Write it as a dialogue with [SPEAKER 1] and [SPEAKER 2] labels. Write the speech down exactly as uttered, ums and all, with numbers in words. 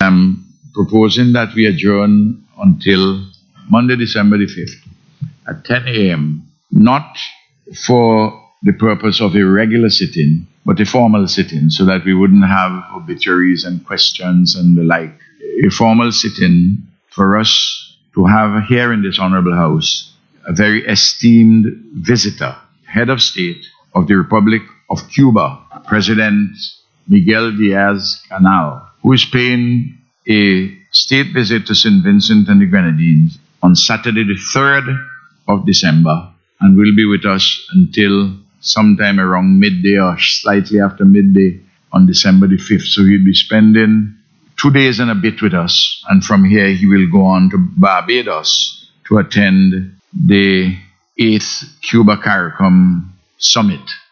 [SPEAKER 1] am proposing that we adjourn until Monday, December the fifth at ten a.m., not for the purpose of a regular sit-in, but a formal sit-in, so that we wouldn't have obituaries and questions and the like. A formal sit-in for us to have here in this honorable house a very esteemed visitor, head of state of the Republic of Cuba, President Miguel Diaz-Canel, who is paying a state visit to Saint Vincent and the Grenadines on Saturday the third of December, and will be with us until sometime around midday or slightly after midday on December the fifth. So he'll be spending two days and a bit with us, and from here he will go on to Barbados to attend the eighth Cuba CARICOM Summit.